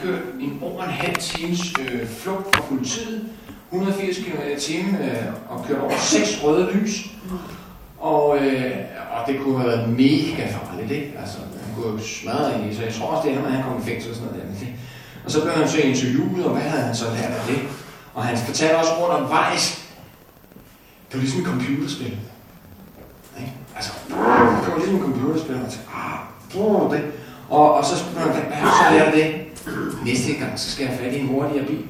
kørt en over en halv times flugt fra politiet, 180 km/t og kørt over 6 røde lys. Og det kunne have været mega farligt, ikke? Altså, han kunne jo smadre ind i, så jeg tror også, det ender med, at han kom i fængsel og sådan noget der. Og så blev han så interviewet, og hvad havde han så lært af det? Og han fortalte også undervejs, det var ligesom et computerspil. Ikke? Altså, det var ligesom et computerspil, og man tænkte, det. Og så spurgte han, hvad har du så lært af det? Næste gang, så skal jeg have fat i en hurtigere bil.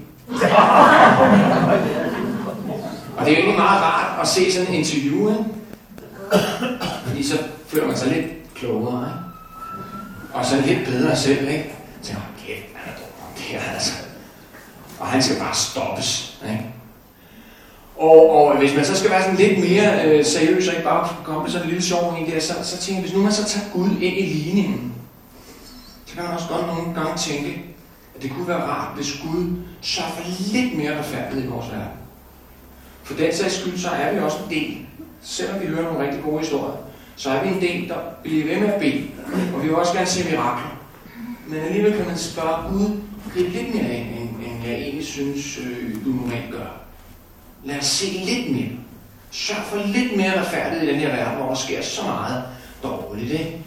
Og det er jo egentlig meget rart at se sådan en interview, ikke? Fordi så føler man sig lidt klogere, ikke? Og så lidt bedre selv, ikke? Så tænker man, kæft, han er dum, det her altså. Og han skal bare stoppes, ikke? Og hvis man så skal være sådan lidt mere seriøs, og ikke bare komme med sådan en lille sjov en der, så tænker jeg, hvis nu man så tager Gud ind i ligningen, så kan man også godt nogle gange tænke, at det kunne være rart, hvis Gud sørger for lidt mere retfærdighed i vores verden. For den sags skyld, så er vi også en del, selvom vi hører nogle rigtig gode historier, så er vi en del, der bliver ved med at bede, og vi vil også gerne se mirakler. Men alligevel kan man spørge Gud, det er lidt mere end jeg egentlig synes, du normalt gør. Lad os se lidt mere. Sørg for lidt mere retfærdighed i den her verden, hvor der sker så meget dårligt, ikke?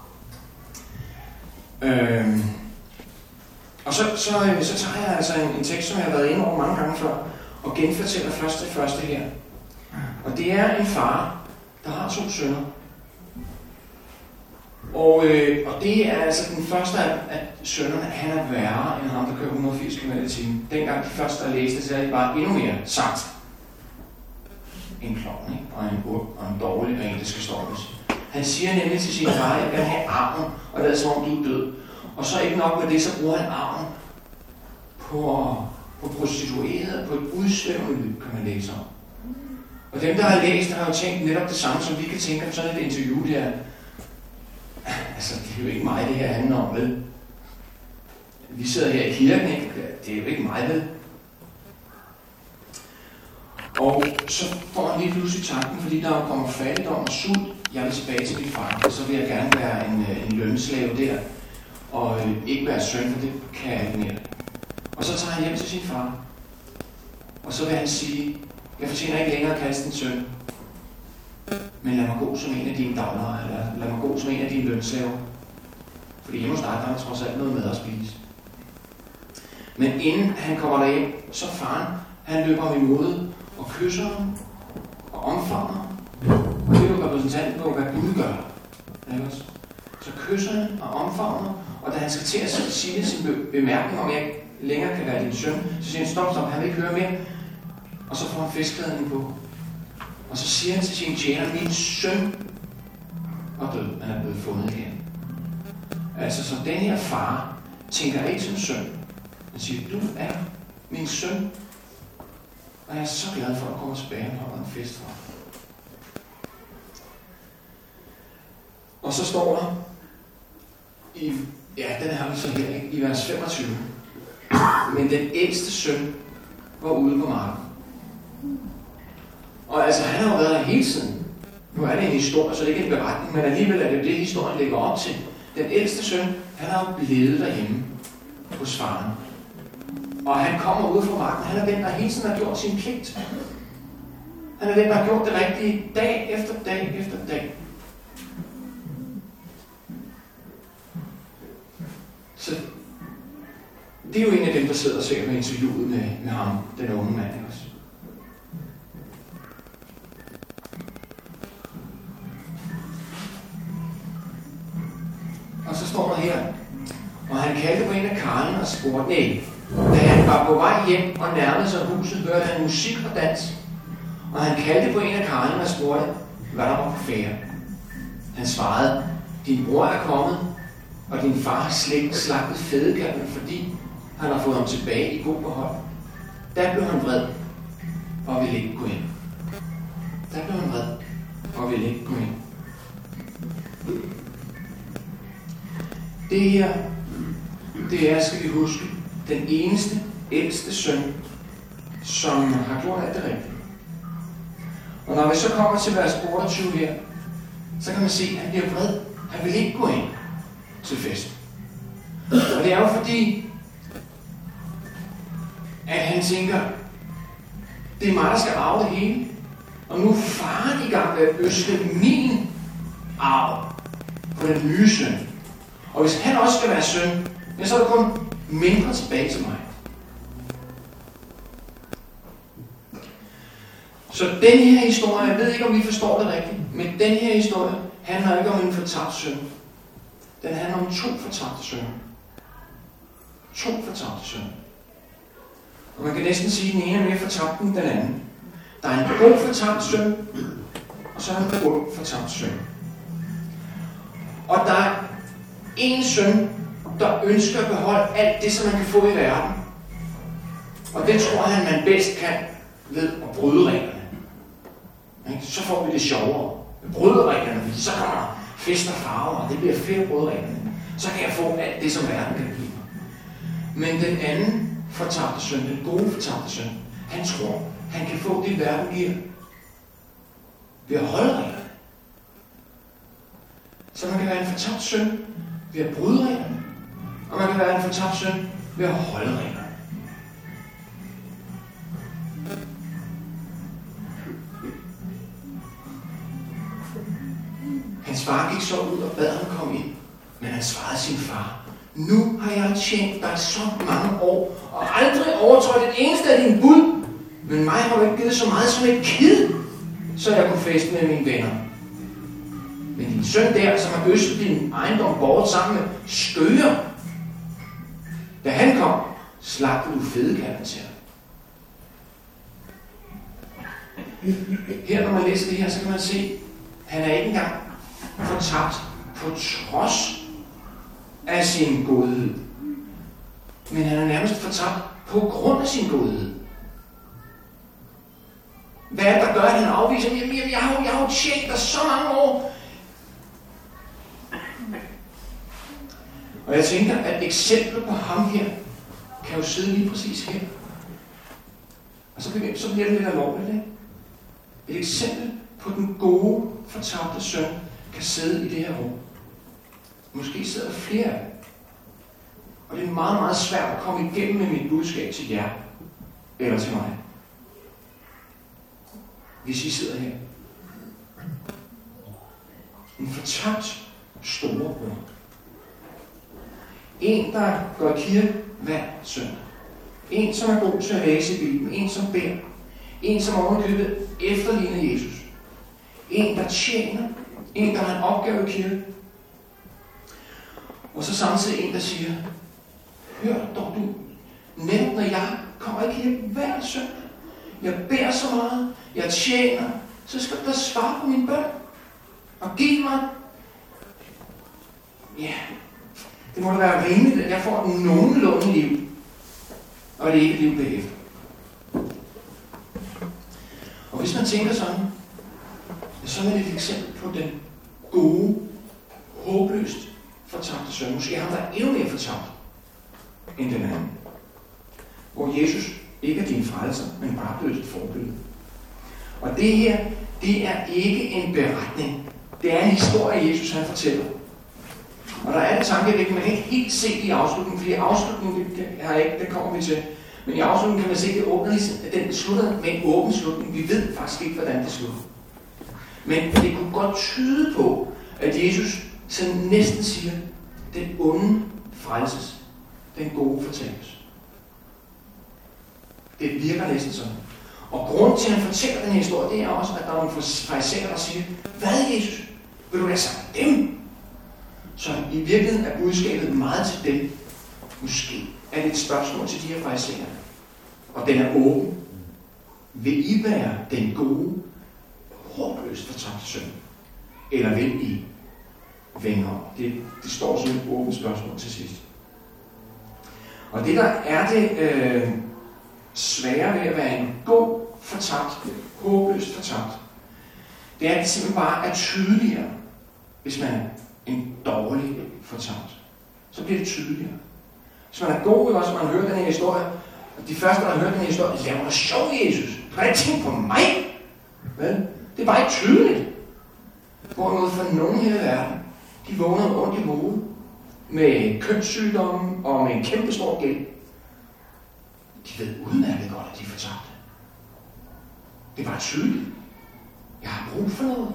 Og så tager jeg altså en tekst, som jeg har været inde over mange gange før, og genfortæller først det første her. Og det er en far, der har 2 sønner. Og det er altså den første af sønnerne, han er værre end ham, der kører 180 km/t. Dengang de første, der læste, så er det bare endnu mere sagt. En klovn, ikke? Og en ond og en dårlig, og en, der skal stoppes. Han siger nemlig til sin far, jeg vil have arven, og det er som om du er død. Og så ikke nok med det, så bruger han arven på prostitueret, på et udsvævende liv, kan man læse om. Og dem, der har læst, har jo tænkt netop det samme, som vi kan tænke om sådan et interview der. Altså, det er jo ikke mig, det her handler om, vel? Vi sidder her i kirken, ikke? Det er jo ikke mig, vel? Og så får han lige pludselig tanken, fordi der kommer fattigdom og sult. Jeg vil tilbage til min far, og så vil jeg gerne være en lønslave der. Og ikke være søn, for det kan jeg ikke mere. Og så tager han hjem til sin far. Og så vil han sige, jeg fortjener ikke længere at kaste en søn. Men lad mig gå som en af dine dagligere, eller lad mig gå som en af dine lønslaver. Fordi hjemme hos dig, der er trods alt noget med at spise. Men inden han kommer derhjem, så faren, han løber ham i mode og kysser ham og omfavner ham. Og det er jo repræsentanten på, hvad Gud gør. Så kysser han og omfavner, og da han skal til at sige sin bemærkning, om jeg ikke længere kan være din søn, så siger han, stop, han vil ikke høre mere. Og så får han fiskklædning på. Og så siger han til sin tjener, min søn er død, han er blevet fundet igen. Altså, så den her far tænker ikke som søn. Han siger, du er min søn, og jeg er så glad for, at du kommer tilbage og holder en fest for. Og så står der, den har vi så her, ikke? I vers 25. Men den ældste søn var ude på marken. Og altså, han har jo været der hele tiden. Nu er det en historie, så det er ikke en beretning, men alligevel er det det, historien lægger op til. Den ældste søn, han har jo blevet derhjemme hos faren. Og han kommer ud fra marken. Han er den, der hele tiden har gjort sin pligt. Han er den, der har gjort det rigtige dag efter dag efter dag. Så det er jo en af dem, der sidder og ser med interviewet med ham, den unge mand også. Og så står der her, og han kaldte på en af karlene og spurgte, da han var på vej hjem og nærmede sig huset, hørte han musik og dans. Og han kaldte på en af karlene og spurgte, hvad der var på færde. Han svarede, din bror er kommet, og din far har slagtet fædekalven, fordi han har fået ham tilbage i god behold. Der blev han vred og ville ikke gå ind. Det her, det er, skal vi huske, den eneste, ældste søn, som har gjort alt det rigtige. Og når vi så kommer til vers 28 her, så kan man se, at han bliver vred. Han vil ikke gå ind til festen. Og det er jo fordi, at han tænker, det er mig, der skal arve det hele. Og nu er faren i gang med at øste min arv på den nye søn. Og hvis han også skal være søn, ja, så er der kun mindre tilbage til mig. Så den her historie, jeg ved ikke, om vi forstår det rigtigt, men den her historie handler ikke om en fortabt søn. Den handler om 2 fortabte sønner. 2 fortabte sønner. Og man kan næsten sige, at den ene er mere fortabt end den anden. Der er en god fortabt søn, og så er der en god fortabt søn. Og der er en søn, der ønsker at beholde alt det, som man kan få i verden. Og det tror han, man bedst kan ved at bryde reglerne. Så får vi det sjovere. Bryde reglerne, fordi så kommer der fest og farver, og det bliver fedt at bryde reglerne. Så kan jeg få alt det, som verden kan give mig. Men den anden fortabte søn, den gode fortabte søn, han tror, han kan få det, verden giver ved at holde reglerne. Så man kan være en fortabt søn ved at bryde reglerne, og man kan være en fortabt søn ved at holde reglerne. Hans far gik så ud og bad ham komme ind, men han svarede sin far, nu har jeg tjent dig så mange år, og aldrig overtrådt et eneste af dine bud, men mig har du ikke givet så meget som et kid, så jeg kunne feste med mine venner. Men din søn der, som har østet din ejendom bort sammen med skøger, da han kom, slagtede du fedekalven til ham. Her, når man læser det her, så kan man se, at han er ikke engang fortabt på trods af sin godhed. Men han er nærmest fortabt på grund af sin godhed. Hvad er det, der gør, at han afviser? Jamen, jeg har jo tjent dig så mange år. Og jeg tænker, at eksemplet på ham her, kan jo sidde lige præcis her. Og så bliver det lidt alvorligt, ikke? Et eksempel på den gode, fortabte søn, kan sidde i det her rum. Måske sidder der flere af dem. Og det er meget, meget svært at komme igennem med mit budskab til jer, eller til mig. Hvis I sidder her. En fortabt storebror. En, der går i kirke hver søndag. En, som er god til at læse i Bibelen. En, som beder. En, som ovenikøbet efterligner Jesus. En, der tjener. En, der har en opgave i kirke. Og så samtidig en, der siger, hør dog du, netop når jeg kommer i kirke hver søndag, jeg beder så meget, jeg tjener, så skal du da svare på min bøn. Og give mig, ja, det må da være rimeligt, at jeg får et nogenlunde liv. Og det er ikke et liv bagefter. Og hvis man tænker sådan, så er det et eksempel på den gode, håbløst fortabte søn. Måske har der endnu mere fortabt end den anden. Hvor Jesus ikke er din frelser, men bare blevet et forbillede. Og det her, det er ikke en beretning. Det er en historie, Jesus han fortæller. Og der er en tankevækkende, man kan ikke helt se det i afslutningen, fordi afslutningen, det kommer vi til. Men i afslutningen kan man se, at det åbner den slutter med en åben slutning. Vi ved faktisk ikke, hvordan det slutter. Men det kunne godt tyde på, at Jesus så næsten siger, den onde frelses, den gode fortabes. Det virker næsten sådan. Og grund til, at han fortæller den her historie, det er også, at der er nogle farisæere, der siger, hvad Jesus? Vil du være sammen med dem? Så i virkeligheden er budskabet meget til dem. Måske er det et spørgsmål til de her farisæere. Og den er åben. Vil I være den gode, håbløst fortabte søn? Eller vil I vende om? Det står som et åbent spørgsmål til sidst. Og det der er det svære ved at være en god fortabt, håbløst fortabt, det er, at det simpelthen bare er tydeligere, hvis man er en dårlig fortabt. Så bliver det tydeligere. Hvis man er god, også man hører den her historie, og de første, der har hørt den her historie, laver dig sjov, Jesus. Du har ikke tænkt på mig. Vel? Det er bare ikke tydeligt. Hvorimod for nogen her i verden, de vågner med ondt i hovedet, med kønssygdomme og med en kæmpe stor gæld. De ved udmærket godt, at de er fortabte. Det er bare tydeligt. Jeg har brug for noget.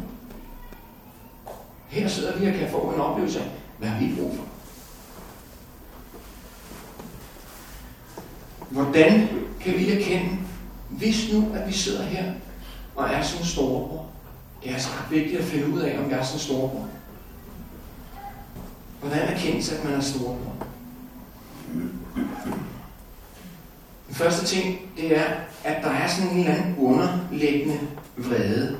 Her sidder vi og kan få en oplevelse af, hvad har vi brug for? Hvordan kan vi erkende, hvis nu, at vi sidder her og er sådan en storebror? Det er altså ret vigtigt at finde ud af, om jeg er sådan en storebror. Hvordan erkendes, at man er storebror? Den første ting, det er, at der er sådan en eller anden underliggende vrede.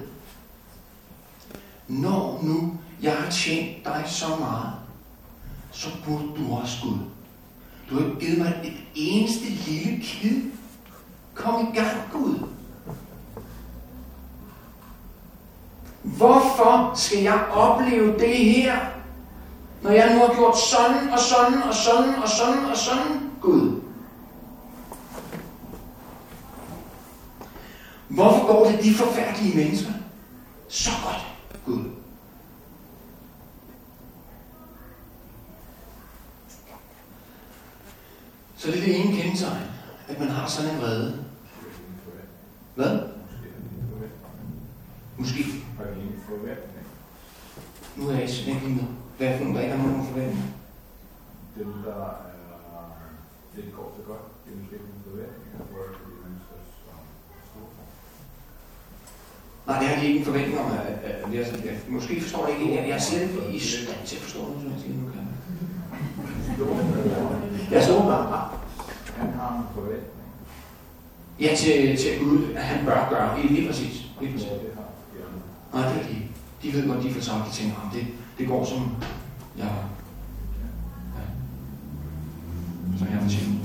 Når nu jeg har tjent dig så meget, så burde du også Gud. Du har ikke givet mig et eneste lille kid. Kom i gang, Gud. Hvorfor skal jeg opleve det her, når jeg nu har gjort sådan og sådan og sådan og sådan og sådan, Gud? Hvorfor går det de forfærdelige mennesker så godt, Gud? Så det er det ene kendetegn, at man har sådan en vrede. Hvad? Måske. Nu er jeg simpelthen ikke lige med. Hvad er for nogle, der ikke har nogen forventninger? Dem, der det går så godt, det er måske ikke nogle forventninger, hvor de menneskers storform. Nej, det har de ikke en forventning om, at måske forstår det ikke. Jeg siger det i stand til at forstå det, som jeg siger nu kan. Jeg står bare. Han har en forventning. Ja, til Gud, at han bør gøre. Lige præcis. Lige præcis. Nej, det er de. De ved godt, de får sagt, de tænker, det går som jeg som jeg fortjener.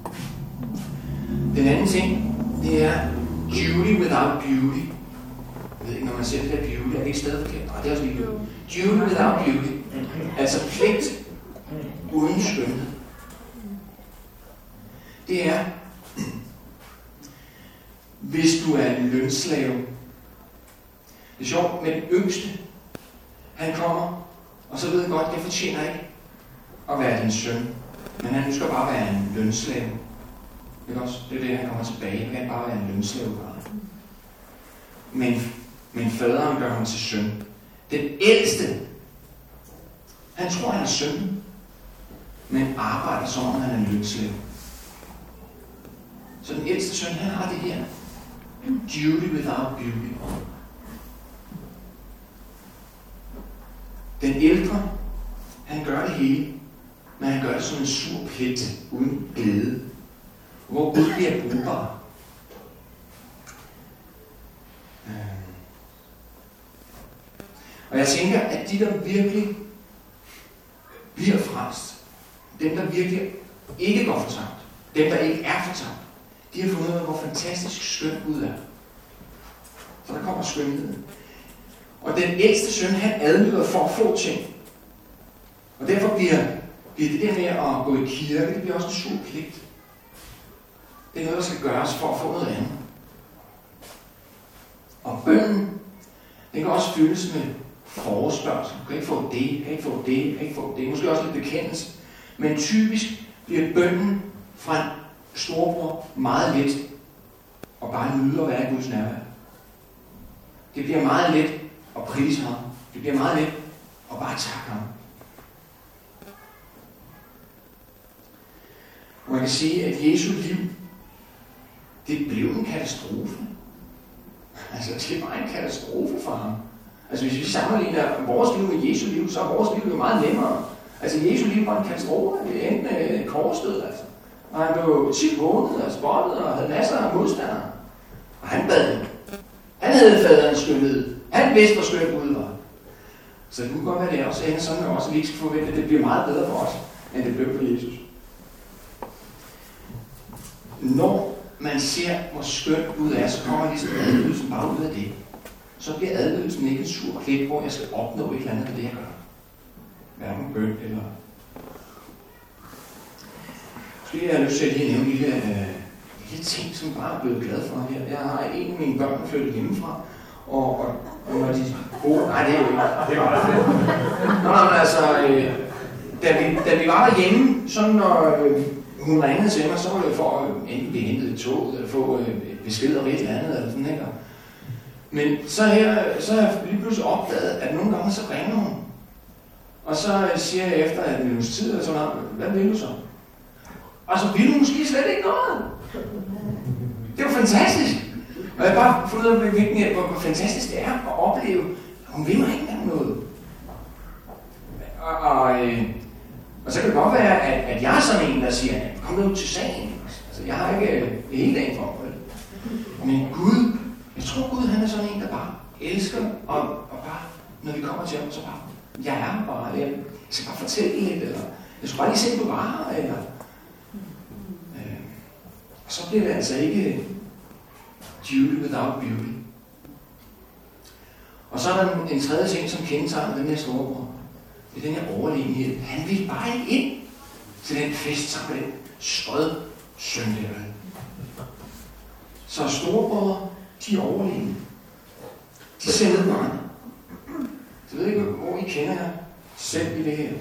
Den anden ting, det er duty without beauty. Jeg ved ikke, når man siger det der beauty, er det ikke stadig forkert? Nej, det er også lige beauty. Duty without beauty. Altså pligt uden skønhed. Det er, hvis du er en lønslave. Det er sjovt med den yngste. Han kommer, og så ved han godt, at jeg fortjener ikke at være din søn. Men han ønsker bare at være en lønslave. Ikke også? Det er det, han kommer tilbage. Han kan bare være en lønslave. Men faderen gør ham til søn. Den ældste, han tror, han er søn, men arbejder som om han er en lønslave. Så den ældste søn, han har det her. Duty without beauty. Den ældre, han gør det hele, men han gør det som en sur plet uden glæde, hvor Gud bliver brugbar. Og jeg tænker, at de, der virkelig bliver frelst, dem, der virkelig ikke går fortabt, dem, der ikke er fortabt, de har fundet ud af, hvor fantastisk skøn Gud er. Så der kommer skønheden. Og den ældste søn, han adlyder for at få ting. Og derfor bliver det der med at gå i kirke, det bliver også en sur pligt. Det er noget, der skal gøres for at få noget andet. Og bønnen, den kan også fyldes med forespørgsel. Du kan ikke få det, kan ikke få det, kan ikke få det. Måske også lidt bekendelse. Men typisk bliver bønnen fra en storbror meget let og bare nyde at være i Guds nærvær. Det bliver meget let at prise ham. Det bliver meget let at bare takke ham. Og man kan sige, at Jesu liv, det blev en katastrofe. Altså, det var en katastrofe for ham. Altså, hvis vi sammenligner vores liv med Jesu liv, så er vores liv jo meget nemmere. Altså, Jesu liv var en katastrofe. Det endte med et korsstød, altså. Og han blev tit hånet og spottet og havde masser af modstandere. Og han bad. Han havde faderens skønhed. Han vidste, hvor skøn Gud var. Så det kunne godt være, det også ender sådan med os, at vi ikke skal forvente, at det bliver meget bedre for os, end det blev for Jesus. Når man ser, hvor skøn Gud er, så kommer ligesom adlydelsen bare ud af det. Så bliver adlydelsen ikke en sur klip, hvor jeg skal opnå et eller andet af det, jeg gør. Hverken bøn eller... Måske har jeg lyst til at lige nævne en lille ting, som bare er blevet glad for her. Jeg har en af mine børn flyttet hjemmefra, og når de bor... Nej, det er jo ikke. Det var det. Nå, men altså... Da vi var derhjemme, sådan når hun ringede til mig, så var det for at enten blive hentet i toget, eller få besked om et eller andet, eller sådan her. Men så har jeg lige pludselig opdaget, at nogle gange så ringer hun. Og så siger jeg efter en minuts tid, og så hvad vil du så? Og så ville hun måske slet ikke noget. Det var fantastisk. Og jeg har bare fundet ud af, hvor fantastisk det er at opleve, at hun vil mig ikke engang noget. Og så kan det godt være, at jeg er sådan en, der siger, kom nu til sagen. Altså, jeg har ikke hele dagen for mig. Men Gud, jeg tror Gud, han er sådan en, der bare elsker, og bare, når vi kommer til ham, så bare, jeg er her bare, jeg skal bare fortælle lidt, eller jeg skal bare lige se, at du var her, eller... Og så bliver det altså ikke duty without beauty. Og så er der en tredje ting, som kendetegner den her storebror. Det er den her overlegenhed. Han vil bare ikke ind til den fest sammen med den skød søn der. Så storebrødre, de er overlegne. De ser ned på andre. Jeg ved ikke, hvor I kender jer selv i det her.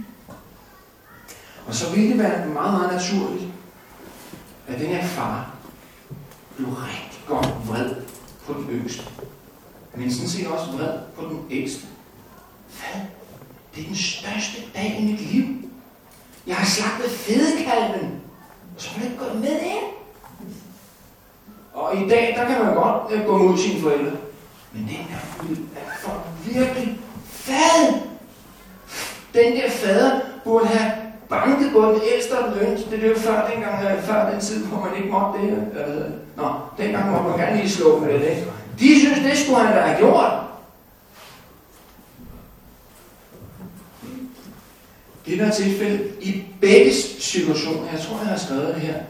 Og så vil det være meget, meget naturligt, at den her far blev rigtig godt vred på den yngste. Men sådan set også vred på den ældste. Hvad? Det er den største dag i mit liv. Jeg har slagtet fedekalven, og så har jeg ikke gået med ind. Og i dag, der kan man godt gå mod sine forældre. Men den der for virkelig faden. Den der fader burde have banket både den ældste og den yngste. Det er jo før den tid, hvor man ikke måtte det. Nå, dengang måtte man gerne lige slå med det. Ikke? De synes, det skulle han da have gjort. Det der tilfælde i begge situationer, jeg tror, jeg har skrevet det her.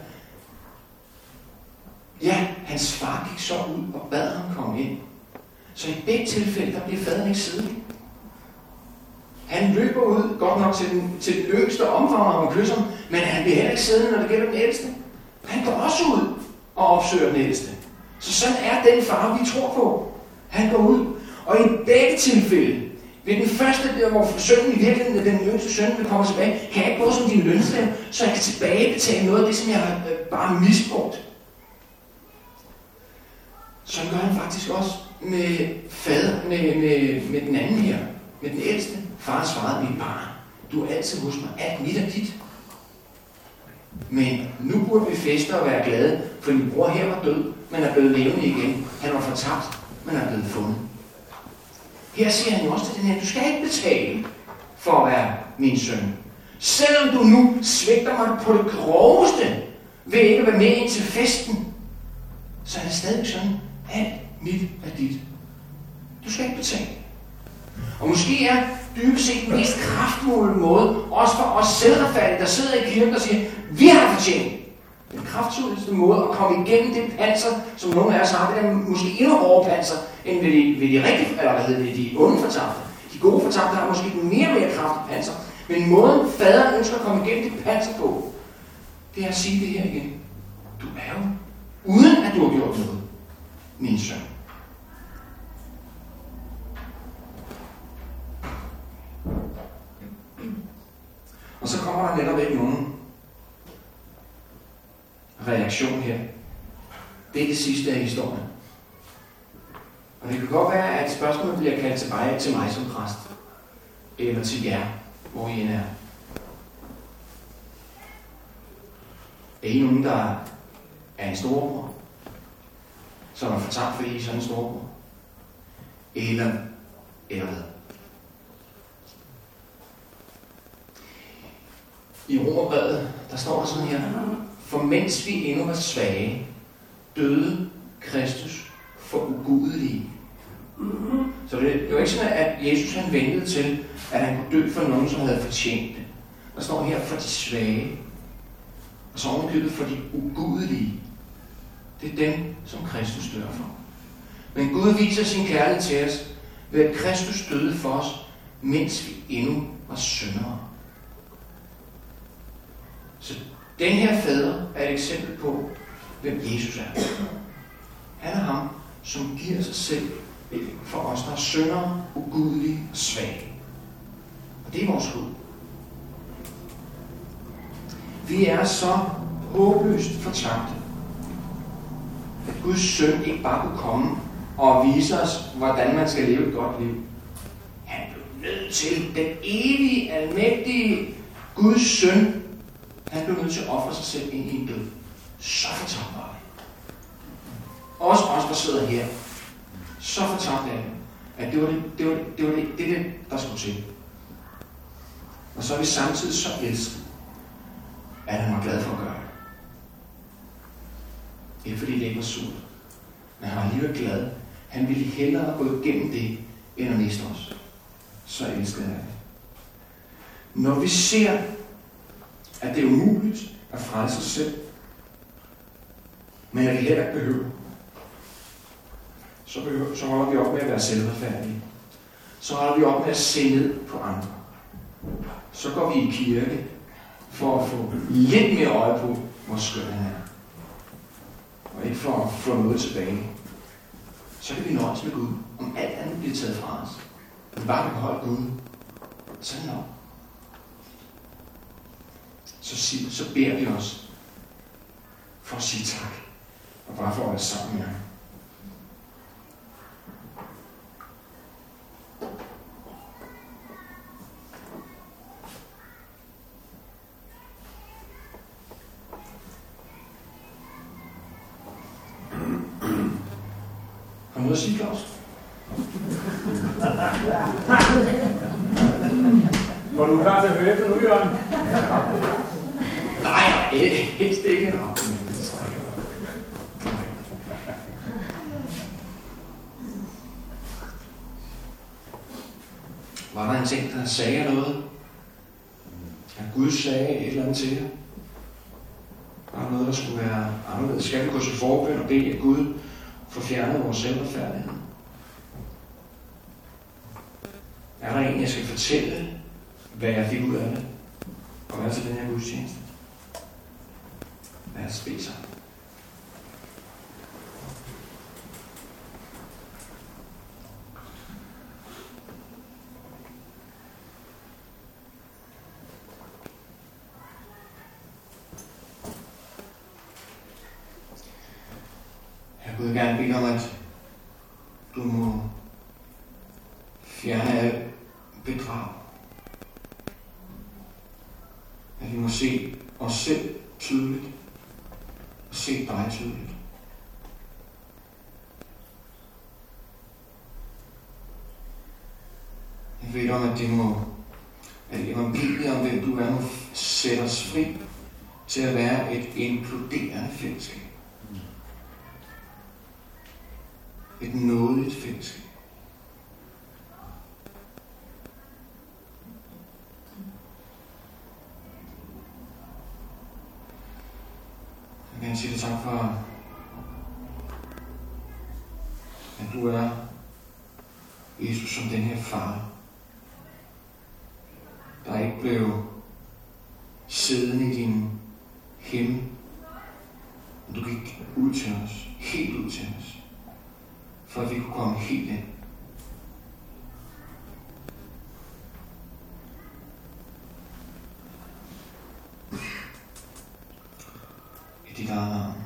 Ja, hans far gik så ud og bad ham komme ind. Så i begge tilfælde, der bliver faderen ikke siddende. Han løber ud, godt nok til den yngste omfang, og han kysser ham, men han bliver heller ikke siddende, når det gælder den ældste. Han går også ud og opsøger den ældste. Så sådan er den far, vi tror på. Han går ud, og i begge tilfælde, ved den første, hvor sønnen i virkeligheden, den yngste søn vil komme tilbage, kan jeg ikke gå som din lønslave, så jeg kan tilbagebetale noget af det, som jeg har bare misbrugt. Sådan gør han faktisk også med fader, med den anden her, med den ældste. Far svarede, mit barn, du er altid hos mig, alt mit er dit. Men nu burde vi feste og være glade, for min bror her var død, men er blevet levende igen. Han var fortabt, men er blevet fundet. Her siger han jo også til den her, du skal ikke betale for at være min søn. Selvom du nu svigter mig på det groveste, ved ikke at være med ind til festen, så er det stadig sådan, alt mit er dit. Du skal ikke betale. Og måske er dybest set den mest kraftfulde måde, også for os selvretfærdige, der sidder i kirken og siger, vi har fortjent. Den kraftfuldeste måde at komme igennem det panser, som nogle af os har, det er måske endnu hårdere panser, end ved de rigtige, eller hvad hedder det, de onde fortabte. De gode fortabte har måske den mere kraftige panser. Men måden faderen ønsker at komme igennem det panser på, det er at sige det her igen. Du er jo, uden at du har gjort noget, min søn. Og så kommer der netop ikke nogen reaktion her. Det er det sidste af historien. Og det kan godt være, at spørgsmålet bliver kaldt tilbage til mig som præst. Eller til jer, hvor I end er. Er I nogen, der er en storebror? Som er fortabt, fordi I er sådan en storebror? Eller hvad? I Romerbrevet, der står der sådan her, for mens vi endnu var svage, døde Kristus for ugudelige. Så det var ikke sådan, at Jesus han ventede til, at han kunne dø for nogen, som havde fortjent det. Der står her for de svage, og så ovenikøbet for de ugudelige. Det er dem, som Kristus dør for. Men Gud viser sin kærlighed til os, ved at Kristus døde for os, mens vi endnu var syndere. Så den her fader er et eksempel på, hvem Jesus er. Han er ham, som giver sig selv for os, der er syndere, ugudelige og svage. Og det er vores Gud. Vi er så håbløst fortabte, at Guds søn ikke bare kunne komme og vise os, hvordan man skal leve et godt liv. Han blev nødt til, den evige, almægtige Guds søn, han blev nødt til at ofre sig selv ind i en død. Så fortabt var vi. Også os, der sidder her. Så fortabt er vi, at det var det, der skulle til. Og så er vi samtidig så elsket, at han var glad for at gøre det. Ikke fordi det ikke var surt, men han var alligevel glad. Han ville hellere gå igennem det, end at miste os. Så elskede han det. Når vi ser, at det er umuligt at frelse sig selv, men at vi heller ikke behøver, så holder vi op med at være selvretfærdige. Så holder vi op med at se ned på andre. Så går vi i kirke for at få lidt mere øje på, hvor skøn han er. Og ikke for at få noget tilbage. Så kan vi nøjes med Gud, om alt andet bliver taget fra os. Vi bare kan holde Gud. Så er det nok. Så beder vi os for at sige tak. Og bare for at være sammen med ham. Har du noget at sige, Claus? Var du klar til at høre efter nu, Jørgen? Nej, helst ikke. Var der en ting, der sagde noget? At Gud sagde et eller andet til jer? Var der noget, der skulle være anderledes? Skal vi gå til forbøn og bede, at Gud får fjernet vores selvretfærdighed? Er der en, jeg skal fortælle, hvad jeg fik ud af det? Og hvad til den her gudstjeneste? Lad os bede sammen. Jeg vil gerne bede om, at du må fjerne alt bedrag. At vi må se os selv tydeligt og se dig tydeligt. Jeg ved om, at evangeliet om, hvem du er, må sætte os fri til at være et inkluderende fællesskab. Et nådigt fællesskab. Jeg vil gerne sige dig tak for, at du er, Jesus, som den her far, der ikke blev siddende i din himmel, men du gik ud til os, helt ud til os, for at vi kunne komme helt ind. I dit eget navn.